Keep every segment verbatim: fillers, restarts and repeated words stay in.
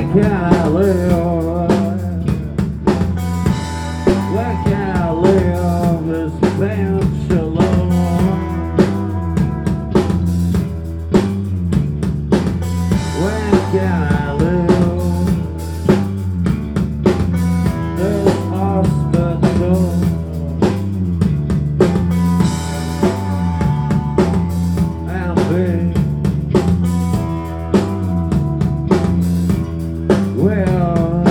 can I live? Where can I live this bench alone? Where can I live this hospital? And be well,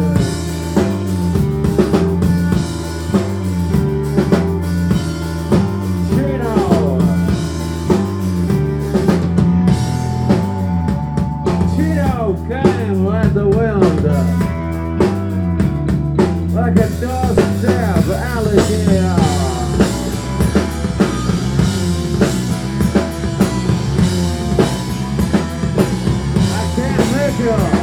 Chino, Chino came like the wind, like a doorstep alligator. I can't make it.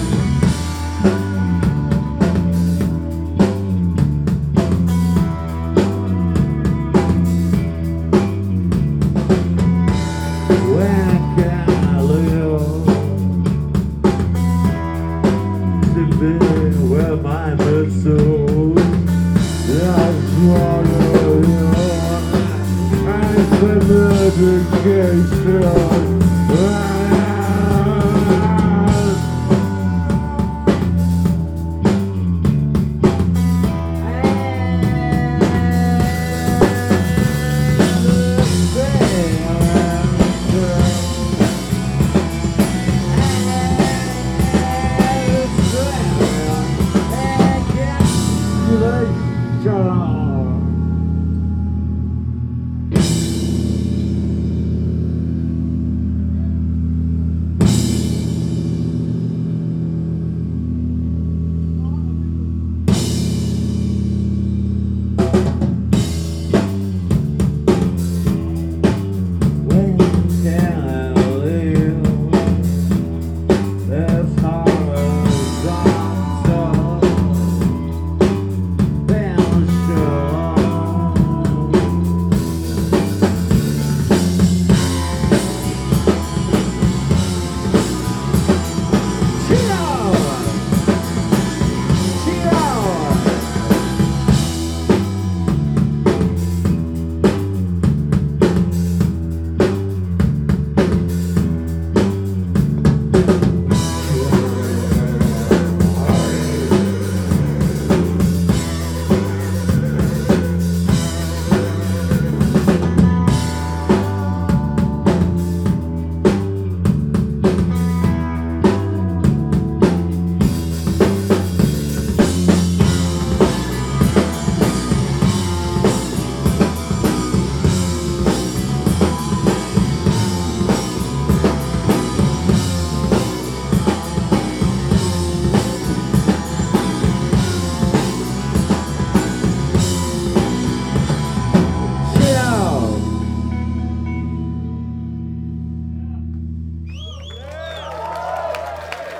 Where my soul that's water, I'm from education.